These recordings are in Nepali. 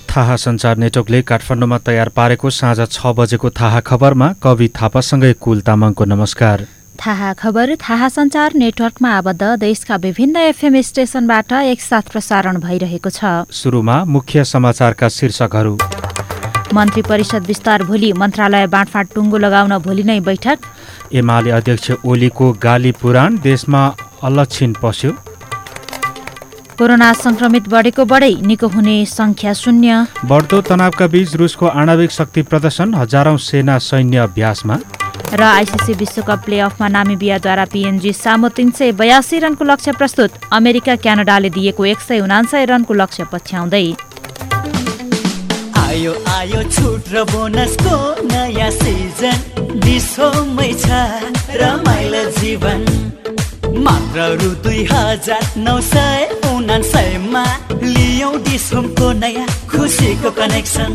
थाहा सञ्चार नेटवर्कले काठमाडौँमा तयार पारेको साँझ 6 बजेको थाहा खबरमा कवि थापासँगै कुल तामाङको नमस्कार। थाहा खबर थाहा सञ्चार नेटवर्कमा आबद्ध देशका विभिन्न एफएम स्टेशनबाट एकसाथ प्रसारण भइरहेको छ। सुरुमा मुख्य समाचारका शीर्षकहरू। मन्त्री परिषद विस्तार भोलि, मन्त्रालय बाँडफाँड टुङ्गो लगाउन भोलि नै बैठक। एमाले अध्यक्ष ओलीको गाली पुराण, देशमा अलक्षिण पस्यो। कोरोना संक्रमित बढेको बढै, निको हुने संख्या 0। बढ्दो तनावका बीच रुसको आणविक शक्ति प्रदर्शन, हजारौं सेना सैन्य अभ्यासमा। र आइसिसी विश्वकप प्लेअफमा नामिबियाद्वारा पिएनजी सामु 382 रनको लक्ष्य प्रस्तुत, अमेरिका क्यानाडाले दिएको 179 रनको लक्ष्य पछ्याउँदै। आयो आयो छुट र बोनसको नयाँ सिजन, दिसोमै छ रमाइलो जीवन। मात्र रु 2999 मा लियौ डिसोमको नयाँ खुसीको कनेक्सन।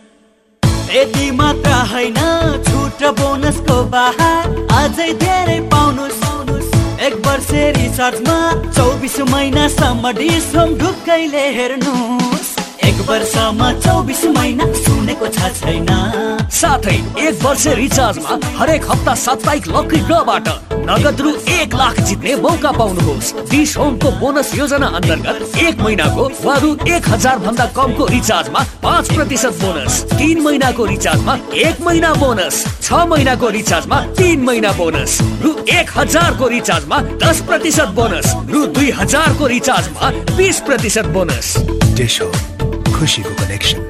यति मात्र होइन, छुट र बोनसको बहार अझै धेरै पाउनुस्। 1 वर्ष रिचार्जमा 24 महिनासम्म डिसोम ढुक्कैले हेर्नुस्। 1 वर्षमा 24 महिना सुनेको छ छैन। साथै 1 वर्ष रिचार्जमा हरेक हप्ता साप्ताहिक लकी ड्रबाट नगद रु 1 लाख जित्ने मौका पाउनुहोस्। डिश होमको बोनस योजना अन्तर्गत 1 महिनाको वा रु 1000 भन्दा कमको रिचार्जमा 5% बोनस, 3 महिनाको रिचार्जमा 1 महिना बोनस, 6 महिनाको रिचार्जमा 3 महिना बोनस, रु 1000 को रिचार्जमा 10% बोनस, रु 2000 को रिचार्जमा 20% बोनस। डिश होम, खुशीको कनेक्सन।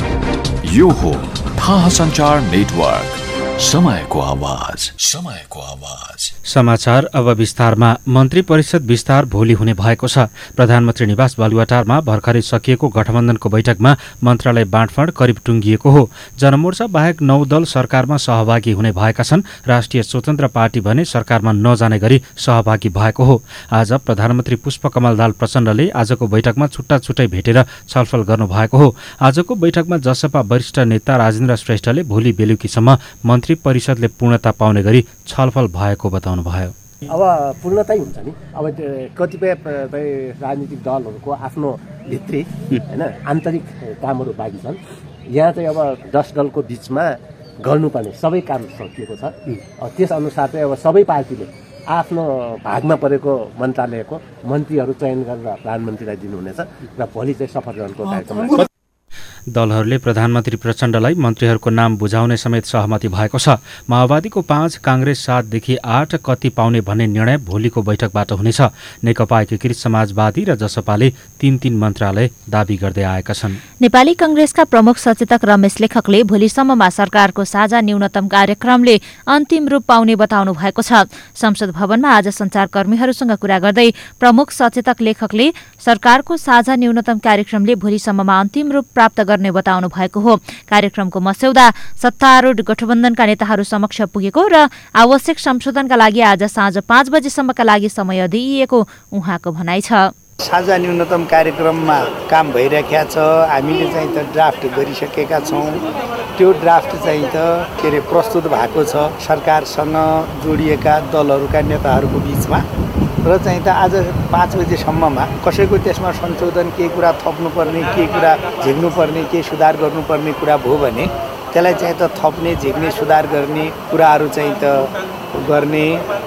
यो हो थाहा सञ्चार नेटवर्क, समयको आवाज, समयको आवाज। समाचार अब विस्तारमा। मन्त्री परिषद विस्तार भोलि हुने भएको छ। प्रधानमन्त्री निवास बालुवाटारमा भर्खरै सकिएको गठबन्धनको बैठकमा मन्त्रालय बाँडफाँड करिब टुङ्गिएको हो। जनमोर्चा बाहेक 9 दल सरकारमा सहभागी हुने भएका छन्। राष्ट्रिय स्वतन्त्र पार्टी भने सरकारमा नजाने गरी सहभागी भएको हो। आज प्रधानमन्त्री पुष्पकमल दाहाल प्रचण्डले आजको बैठकमा छुट्टा छुट्टै भेटेर छलफल गर्नुभएको हो। आजको बैठकमा जसपा वरिष्ठ नेता राजेन्द्र श्रेष्ठले भोलि बेलुकीसम्म मन्त्री परिषदले पूर्णता पाउने गरी छलफल भएको बताउनुभयो। अब पूर्णतै हुन्छ नि। अब कतिपय राजनीतिक दलहरूको आफ्नो भित्री हैन आन्तरिक कामहरू बाँकी छन्। यहाँ चाहिँ अब 10 दलको बिचमा गर्नुपर्ने सबै काम सकिएको छ। त्यस अनुसार चाहिँ अब सबै पार्टीले आफ्नो भागमा परेको मन्त्रालयको मन्त्रीहरू चयन गरेर प्रधानमन्त्रीलाई दिनुहुनेछ र भोलि चाहिँ शपथ ग्रहणको कार्यक्रम। दलहरूले प्रधानमन्त्री प्रचण्डलाई मन्त्रीहरूको नाम बुझाउने समेत सहमति भएको छ। माओवादीको 5, काङ्ग्रेस 7देखि 8 कति पाउने भन्ने निर्णय भोलिको बैठकबाट हुनेछ। नेकपा एकीकृत समाजवादी र जसपाले 3-3 मन्त्रालय दाबी गर्दै आएका छन्। नेपाली कांग्रेसका प्रमुख सचेतक रमेश लेखकले भोलिसम्ममा सरकारको साझा न्यूनतम कार्यक्रमले अन्तिम रूप पाउने बताउनु भएको छ। संसद भवनमा आज सञ्चारकर्मीहरूसँग कुरा गर्दै प्रमुख सचेतक लेखकले सरकारको साझा न्यूनतम कार्यक्रमले भोलिसम्ममा अन्तिम रूप प्राप्त गर्ने बताउनु भएको हो। कार्यक्रमको मस्यौदा सत्तारूढ गठबन्धनका नेताहरू समक्ष पुगेको र आवश्यक संशोधनका लागि आज साँझ 5 बजेसम्मका लागि समय दिइएको उहाँको भनाइ छ। साझा न्यूनतम कार्यक्रममा काम भइरहेको छ। हामीले चाहिँ त ड्राफ्ट गरिसकेका छौँ। त्यो ड्राफ्ट चाहिँ त प्रस्तुत भएको छ सरकारसँग जोडिएका दलहरूका नेताहरूको बिचमा र चाहिँ त आज 5 बजेसम्ममा कसैको त्यसमा संशोधन, के कुरा थप्नुपर्ने, के कुरा झिक्नुपर्ने, के सुधार गर्नुपर्ने कुरा भयो भने त्यसलाई चाहिँ त थप्ने, झिक्ने, सुधार गर्ने कुराहरू चाहिँ त गर्ने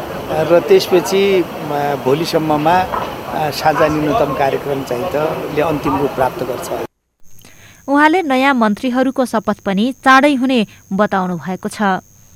र त्यसपछि भोलिसम्ममा साझा न्यूनतम कार्यक्रम चाहिँ त ले अन्तिम रूप प्राप्त गर्छ। उहाँले नयाँ मन्त्रीहरूको शपथ पनि चाँडै हुने बताउनु भएको छ।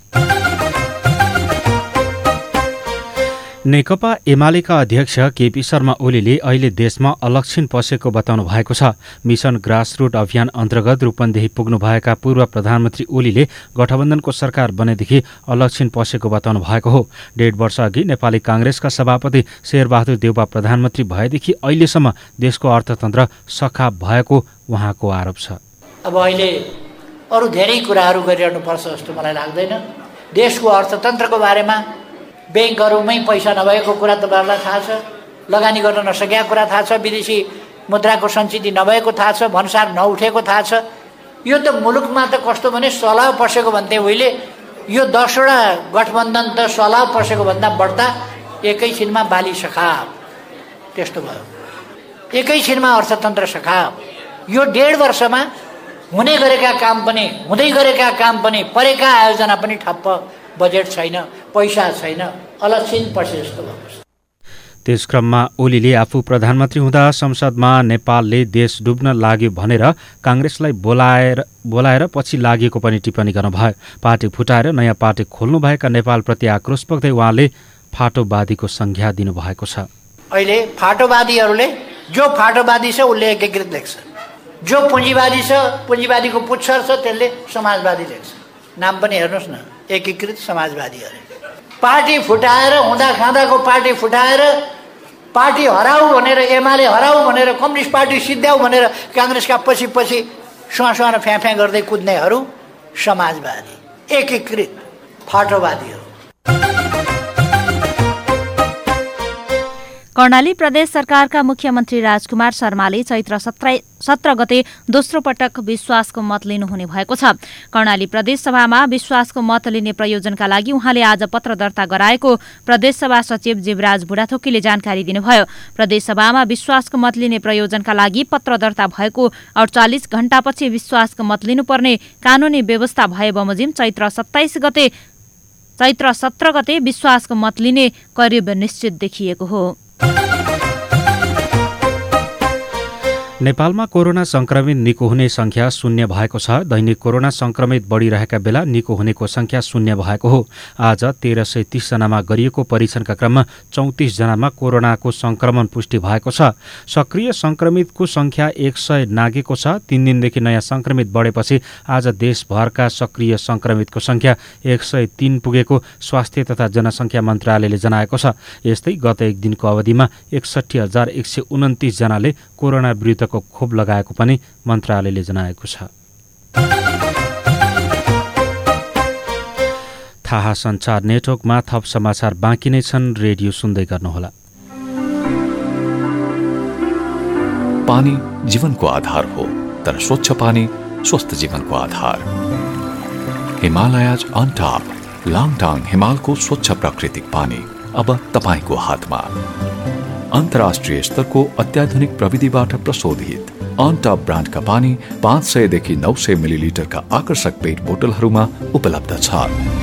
नेकपा एमालेका अध्यक्ष केपी शर्मा ओलीले अहिले देशमा अलक्षिण पसेको बताउनु भएको छ। मिसन ग्रासरुट अभियान अन्तर्गत रूपन्देही पुग्नुभएका पूर्व प्रधानमन्त्री ओलीले गठबन्धनको सरकार बनेदेखि अलक्षिण पसेको बताउनु भएको हो। 1.5 वर्ष अघि नेपाली कांग्रेसका सभापति शेरबहादुर देउवा प्रधानमन्त्री भएदेखि अहिलेसम्म देशको अर्थतन्त्र सखा भएको उहाँको आरोप छ। अब अहिले अरू धेरै कुराहरू गरिरहनुपर्छ जस्तो मलाई लाग्दैन। देशको अर्थतन्त्रको बारेमा ब्याङ्कहरूमै पैसा नभएको कुरा तपाईँहरूलाई थाहा छ, लगानी गर्न नसकेका कुरा थाहा छ, विदेशी मुद्राको सञ्चित नभएको थाहा छ, भन्सार नउठेको थाहा छ। यो त मुलुकमा त कस्तो भने सलाह पसेको भन्थे उहिले, यो 10वटा गठबन्धन त सलाह पसेको भन्दा बढ्ता एकैछिनमा बाली सखाव त्यस्तो भयो। एकैछिनमा अर्थतन्त्र सखाव। यो 1.5 वर्षमा हुने गरेका काम पनि हुँदै गरेका काम पनि परेका आयोजना पनि ठप्प, बजेट छैन, पैसा छैन, अलक्षिन पछि जस्तो भएको छ। त्यसक्रममा ओलीले आफू प्रधानमन्त्री हुँदा संसदमा नेपालले देश डुब्न लाग्यो भनेर काङ्ग्रेसलाई बोलाएर पछि लागेको पनि टिप्पणी गर्नुभयो। पार्टी फुटाएर नयाँ पार्टी खोल्नुभएका नेपालप्रति आक्रोश पोख्दै उहाँले फाटोवादीको संज्ञा दिनुभएको छ। अहिले फाटोवादीहरूले जो फाटोवादी छ उसले एकीकृत लेख्छ, जो पुँजीवादी छ पुँजीवादीको पुच्छर छ त्यसले समाजवादी लेख्छ। नाम पनि हेर्नुहोस् न, एकीकृत समाजवादी अरे। पार्टी फुटाएर हुँदा खाँदाको पार्टी फुटाएर पार्टी हराऊ भनेर, एमाले हराऊ भनेर, कम्युनिस्ट पार्टी सिद्ध्याऊ भनेर काङ्ग्रेसका पछि पछि सुहाँ फ्याँ गर्दै कुद्नेहरू समाजवादी, एकीकृत फाटोवादीहरू। कर्णाली प्रदेश सरकारका मुख्यमन्त्री राजकुमार शर्माले चैत्र 17 गते दोस्रो पटक विश्वासको मत लिनुहुने भएको छ। कर्णाली प्रदेश सभामा विश्वासको मत लिने प्रयोजनका लागि उहाँले आज पत्र दर्ता गराएको प्रदेशसभा सचिव जीवराज बुढाथोकीले जानकारी दिनुभयो। प्रदेशसभामा विश्वासको मत लिने प्रयोजनका लागि पत्र दर्ता भएको 48 घण्टापछि विश्वासको मत लिनुपर्ने कानूनी व्यवस्था भए बमोजिम चैत्र 17 गते विश्वासको मत लिने करिब निश्चित देखिएको हो। नेपालमा कोरोना संक्रमित निको हुने संख्या 0 भएको छ। दैनिक कोरोना संक्रमित बढ़िरहेका बेला निको हुनेको संख्या 0 भएको हो। आज 1330 जनामा गरिएको परीक्षणका क्रममा 34 जनामा कोरोनाको संक्रमण पुष्टि भएको छ। सक्रिय संक्रमितको संख्या 100 नागेको छ। 3 दिनदेखि नयाँ संक्रमित बढेपछि आज देशभरका सक्रिय संक्रमितको संख्या 103 पुगेको स्वास्थ्य तथा जनसंख्या मन्त्रालयले जनाएको छ। यस्तै गत एक दिनको अवधिमा 61,129 जनाले कोरोना विरुद्धको खोप लगाएको पनि मन्त्रालयले जनाएको छ। थाहा सञ्चार नेटवर्कमा थप समाचार बाँकी नै छन्। रेडियो सुन्दै गर्नुहोला। पानी जीवनको आधार हो, तर स्वच्छ पानी स्वस्थ जीवनको आधार। हिमालयज अन टप लाङटाङ हिमालको स्वच्छ प्राकृतिक पानी अब तपाईको हातमा। अन्तर्राष्ट्रिय स्तरको अत्याधुनिक प्रविधिबाट प्रशोधित अन टप ब्रान्डका पानी 500 देखि 900 मिलिलिटरका आकर्षक पेट बोतलहरूमा उपलब्ध छ।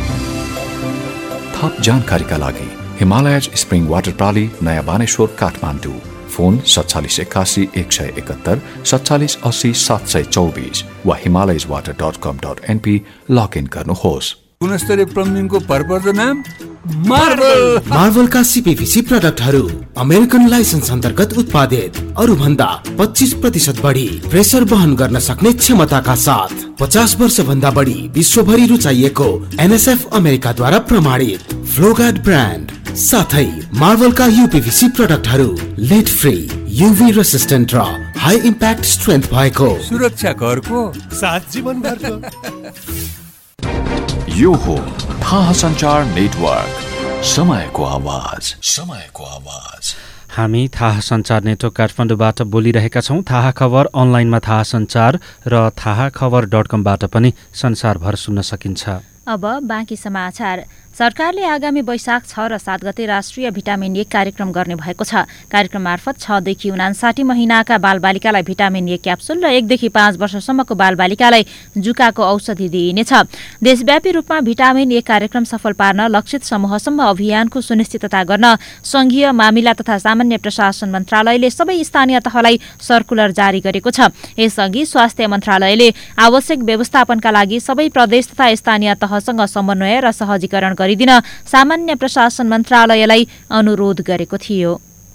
थप जानकारीका लागि हिमालयज स्प्रिङ वाटर प्रणाली, नयाँ बानेश्वर, काठमाडौँ। फोन 4781 171 47 80 724 वा himalayaswater.com.np लगइन गर्नुहोस्। गुणस्तरीय प्लम्बिङको भरपर्दो नाम मार्वलका सीपीवीसी प्रडक्टहरू अमेरिकन लाइसेन्स अन्तर्गत उत्पादित, अरू भन्दा 25% बढी प्रेसर वहन गर्न सक्ने क्षमताका साथ 50 वर्ष भन्दा बढी विश्वभरि रुचाइएको एनएसएफ अमेरिकाद्वारा प्रमाणित फ्लोगार्ड ब्रान्ड साथै मार्वलका यूपीवीसी प्रडक्टहरू लेड फ्री, यूवी रेसिस्टेन्ट र हाई इम्प्याक्ट स्ट्रेन्थ भएको सुरक्षा घरको साथ जीवनभरको। यो हो थाहा सञ्चार नेटवर्क, समयको आवाज, समयको आवाज। हामी थाहा सञ्चार नेटवर्क काठमाडौँबाट बोलिरहेका छौँ। थाहा खबर अनलाइनमा थाहा सञ्चार र थाहाखबर.com-बाट पनि संसारभर सुन्न सकिन्छ। अब बाँकी समाचार। सरकारले आगामी वैशाख 6 र 7 गते राष्ट्रिय भिटामिन ए कार्यक्रम गर्ने भएको छ। कार्यक्रम मार्फत 6 देखि 59 महिनाका बालबालिकालाई भिटामिन ए क्याप्सुल र 1 देखि 5 वर्षसम्मको बालबालिकालाई जुकाको औषधि दिइनेछ। देशव्यापी रूपमा भिटामिन ए कार्यक्रम सफल पार्न लक्षित समूहसम्म अभियानको सुनिश्चितता गर्न संघीय मामिला तथा सामान्य प्रशासन मन्त्रालयले सबै स्थानीय तहलाई सर्कुलर जारी गरेको छ। यसअघि स्वास्थ्य मन्त्रालयले आवश्यक व्यवस्थापनका लागि सबै प्रदेश तथा स्थानीय तहसँग समन्वय र सहजीकरण गरिदिन सामान्य प्रशासन मन्त्रालयलाई अनुरोध गरेको थियो।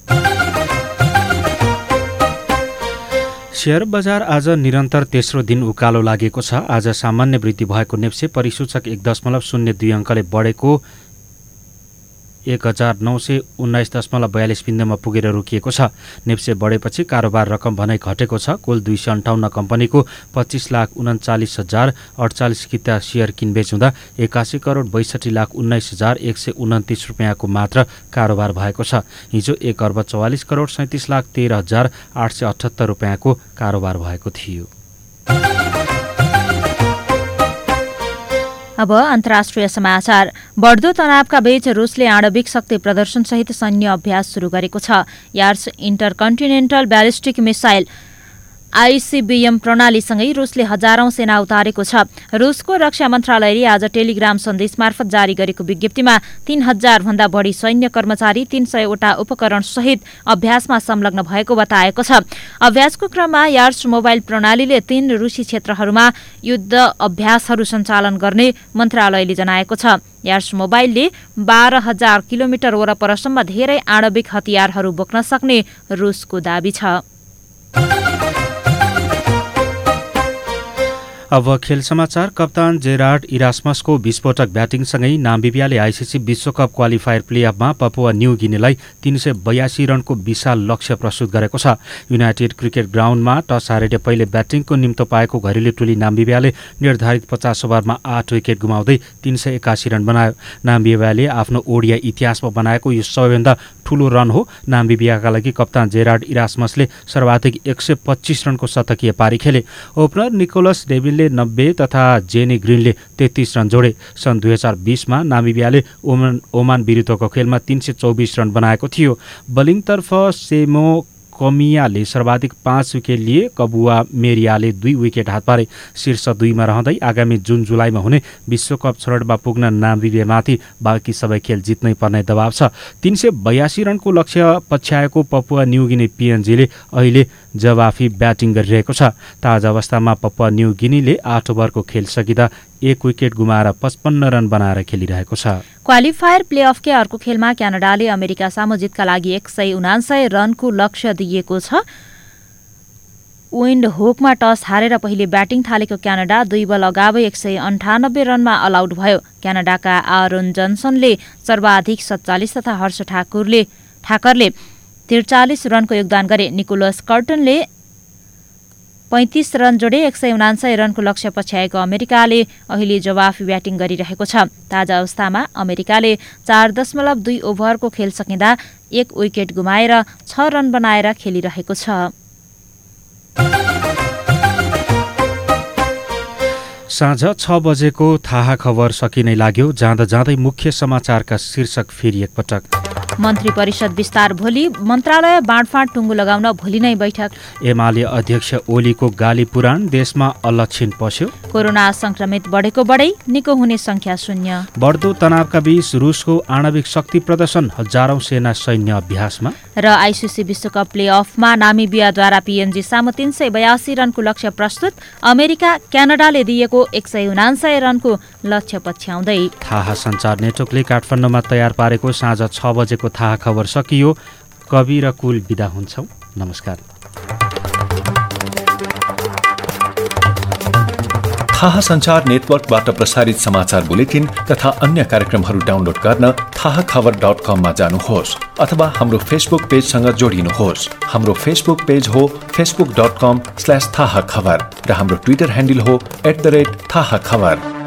शेयर बजार आज निरन्तर तेस्रो दिन उकालो लागेको छ। आज सामान्य वृद्धि भएको नेप्से परिसूचक 1.02 अङ्कले बढेको 1919.42 बिन्दुमा पुगेर रोकिएको छ। नेप्से बढेपछि कारोबार रकम भने घटेको छ। कुल 258 कम्पनीको 25,39,048 किता सेयर किनबेच हुँदा 81,62,19,129 रुपियाँको मात्र कारोबार भएको छ। हिजो 1,44,37,13,878 रुपियाँको कारोबार भएको थियो। अब अन्तर्राष्ट्रिय समाचार। बढ्दो तनावका बीच रुसले आणविक शक्ति प्रदर्शनसहित सैन्य अभ्यास सुरु गरेको छ। Yars intercontinental ballistic missile ICBM प्रणालीसँगै रुसले हजारौं सेना उतारेको छ। रुसको रक्षा मन्त्रालयले आज टेलिग्राम सन्देश मार्फत जारी गरेको विज्ञप्तिमा 3000 भन्दा बढी सैन्य कर्मचारी 300 वटा उपकरण सहित अभ्यासमा संलग्न भएको बताएको छ। अभ्यासको क्रममा यार्स मोबाइल प्रणालीले 3 रुसी क्षेत्रहरूमा युद्ध अभ्यासहरू सञ्चालन गर्ने मन्त्रालयले जनाएको छ। यार्स मोबाइलले 12,000 किलोमिटर वरपरसम्म धेरै आणविक हतियारहरू बोक्न सक्ने रुसको दाबी छ। अब खेल समाचार। कप्तान जेरार्ड इरास्मसको विस्फोटक ब्याटिङसँगै नाम्बिबियाले आईसीसी विश्वकप क्वालिफायर प्लेअफमा पपुवा न्यू गिनीलाई 382 रनको विशाल लक्ष्य प्रस्तुत गरेको छ। युनाइटेड क्रिकेट ग्राउन्डमा टस हारेर पहिले ब्याटिङको निम्तो पाएको घरेलु टोली नाम्बिबियाले निर्धारित 50 ओभरमा 8 विकेट गुमाउँदै 381 रन बनायो। नाम्बिबियाले आफ्नो ओडिया इतिहासमा बनाएको यो सबैभन्दा ठूलो रन हो। नाम्बिबियाका लागि कप्तान जेरार्ड इरास्मसले सर्वाधिक 125 रनको शतकीय पारी खेले। ओपनर निकोलस डेभिलले 90 तथा जेनी ग्रिनले 33 रन जोडे। सन् 2020मा नाम्बिबियाले ओमान विरुद्धको खेलमा 324 रन बनाएको थियो। बलिङतर्फ सेमो कमियाले सर्वाधिक 5 विकेट लिए। कबुआ मेरियाले 2 विकेट हात पारे। शीर्ष 2 मा रहँदै आगामी जुन जुलाईमा हुने विश्वकप छनौटमा पुग्न नाम्बिबियामाथि बाँकी सबै खेल जित्नै पर्ने दबाव छ। 382 रनको लक्ष्य पछ्याएको पपुवा न्युगिनी पीएनजीले अहिले जवाफी ब्याटिङ गरिरहेको छ। ताजा अवस्थामा पपुवा न्युगिनीले 8 ओभरको खेल सकिँदा 1 विकेट गुमाएर 55 रन बनाएर खेलिरहेको छ। क्वालिफायर प्लेअफकै अर्को खेलमा क्यानाडाले अमेरिका सामु जितका लागि 179 रनको लक्ष्य दिएको छ। विन्ड होकमा टस हारेर पहिले ब्याटिङ थालेको क्यानाडा 2 बल अगावै 198 रनमा अलआउट भयो। क्यानाडाका आरोन जनसनले सर्वाधिक 47 तथा हर्ष ठाकरले 43 रनको योगदान गरे। निकोलस कर्टनले 35 रन जोडे। 179 रनको लक्ष्य पछ्याएको अमेरिकाले अहिले जवाफी ब्याटिङ गरिरहेको छ। ताजा अवस्थामा अमेरिकाले 4.2 ओभरको खेल सकिँदा 1 विकेट गुमाएर 6 रन बनाएर खेलिरहेको छ। साँझ 6 बजेको थाहा खबर सकिनै लाग्यो। जाँदा जाँदै मुख्य समाचारका शीर्षक फेरि एकपटक। मन्त्री परिषद विस्तार भोलि। मन्त्रालय बाँडफाँड टुङ्गो लगाउन भोलि नै बैठक। एमाले अध्यक्ष ओलीको गाली पुराण देशमा अलक्षिण पस्यो। कोरोना संक्रमित बढेको बढै निको हुने संख्या 0। बढ्दो तनावका बीच रुसको आणविक शक्ति प्रदर्शन। हजारौं सेना सैन्य अभ्यासमा। र आईसीसी विश्वकप प्लेअफमा नामिबियाद्वारा पीएनजी सामु 382 रनको लक्ष्य प्रस्तुत। अमेरिका क्यानाडाले दिएको 179 रनको लक्ष्य पछ्याउँदै। थाहा सञ्चार नेटवर्कले काठमाडौँमा तयार पारेको साँझ 6 बजेको थाहा खबर सकियो। कवि र कुल बिदा हुन्छौं। नमस्कार। थाहा सञ्चार नेटवर्कबाट प्रसारित समाचार बुलेटिन तथा अन्य कार्यक्रमहरू डाउनलोड गर्न थाहाखबर.com मा जानुहोस् अथवा हाम्रो फेसबुक पेजसँग जोडिनुहोस्। हाम्रो फेसबुक पेज हो facebook.com/थाहाखबर र हाम्रो ट्विटर ह्यान्डल हो @थाहाखबर।